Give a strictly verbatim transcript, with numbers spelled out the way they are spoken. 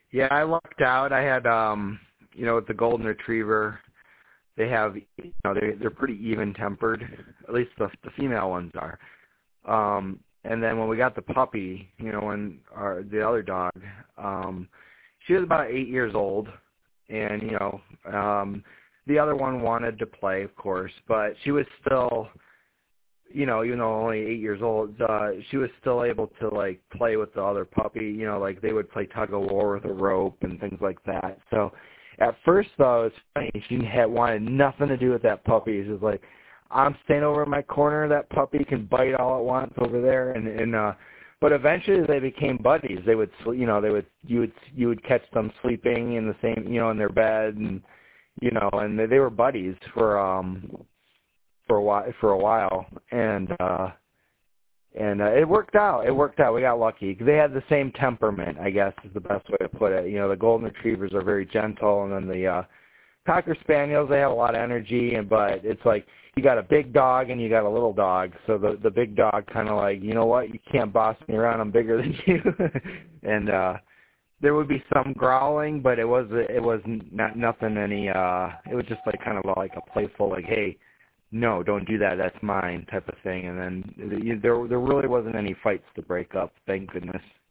Yeah, I lucked out. I had, um, you know, with the golden retriever, they have, you know, they they're pretty even tempered. At least the the female ones are. Um, and then when we got the puppy, you know, when our the other dog, um, she was about eight years old, and you know, um, the other one wanted to play, of course, but she was still, you know, even though only eight years old, uh, she was still able to like play with the other puppy. You know, like they would play tug of war with a rope and things like that. So at first, though, it's funny. She had wanted nothing to do with that puppy. She was like, "I'm staying over in my corner. That puppy can bite all at once over there." And and uh, but eventually they became buddies. They would, sl- you know, they would you would you would catch them sleeping in the same, you know, in their bed, and you know, and they, they were buddies for um for a while for a while, and uh, and uh, it worked out. It worked out. We got lucky. They had the same temperament, I guess, is the best way to put it. You know, the golden retrievers are very gentle, and then the uh, cocker spaniels, they have a lot of energy, and but it's like you got a big dog and you got a little dog. So the the big dog kind of like, you know what, you can't boss me around. I'm bigger than you, and uh, there would be some growling, but it was it was not nothing any. Uh, it was just like kind of like a playful, like, hey, no, don't do that, that's mine type of thing. And then you, there there really wasn't any fights to break up, thank goodness.